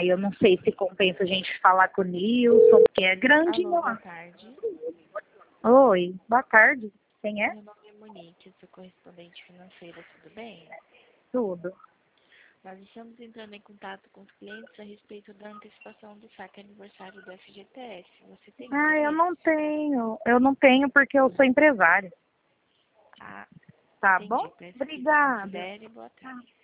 Aí eu não sei se compensa a gente falar com o Nilson, porque é grande Alô, boa lá. tarde. Oi, boa tarde. Quem é? Meu nome é Monique, sou correspondente financeira, tudo bem? Tudo. Nós estamos entrando em contato com os clientes a respeito da antecipação do saque aniversário do FGTS. Você tem Ah, eu interesse? não tenho. Eu não tenho porque eu sou empresária. Ah, Tá bom? entendi. Peço que Obrigada. desconsidere. Boa tarde.